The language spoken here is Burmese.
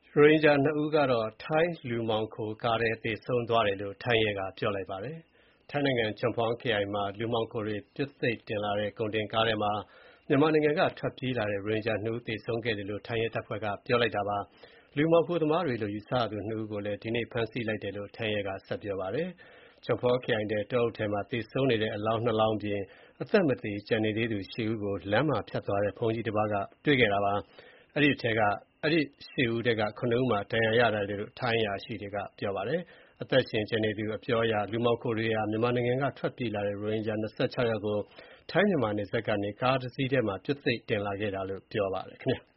ရိုဟင်ဂျာ ၂ ဦးကတော့ ထိုင်းလူမှောင်ခိုကားထဲ သေဆုံးသွားတယ်လို့ ထိုင်းရဲက ပြောလိုက်ပါတယ်။ ထိုင်းနိုင်ငံ Chumphon ခရိုင်မှာ လူမှောင်ခိုတွေ ပြွတ်သိပ်တင်လာတဲ့ ကုန်တင်ကားထဲမှာ မြန်မာနိုင်ငံက ထွက်ပြေးလာတဲ့ ရိုဟင်ဂျာ ၂ ဦး သေဆုံးခဲ့တယ်လို့ ထိုင်းရဲတပ်ဖွဲ့က ပြောလိုက်တာပါ။ လူမှောင်ခိုသမားတွေလို့ ယူဆရသူ ၂ ဦးကိုလည်း ဒီနေ့ ဖမ်းဆီးလိုက်တယ်လို့ ထိုင်းရဲက ပြောပါတယ်။ Chumphon ခရိုင်ထဲ တောအုပ်ထဲမှာ သေဆုံးနေတဲ့ အလောင်း ၂ လောင်းအပြင် အသက်မသေ ကျန်နေသေးသူ ၈ ဦးကို လမ်းမှာဖြတ်သွားတဲ့ ဘုန်းကြီးတပါးက တွေ့ခဲ့တာပါ။ အဲဒီ ၈ ဦးထဲက ၇ ဦးမှာ ဒဏ်ရာရတယ်လို့ ထိုင်းအရာရှိတွေက ပြောပါတယ်။ အသက်ရှင်ကျန်နေသူ အပြောအရ လူမှောင်ခိုတွေဟာ မြန်မာနိုင်ငံက ထွက်ပြေးလာတဲ့ ရိုဟင်ဂျာ ၂၆ ယောက်ကို ထိုင်း-မြန်မာနယ်စပ်ကနေ ကားတစီးထဲမှာ ပြွတ်သိပ်တင်လာခဲ့တာလို့ ပြောပါတယ်ခင်ဗျာ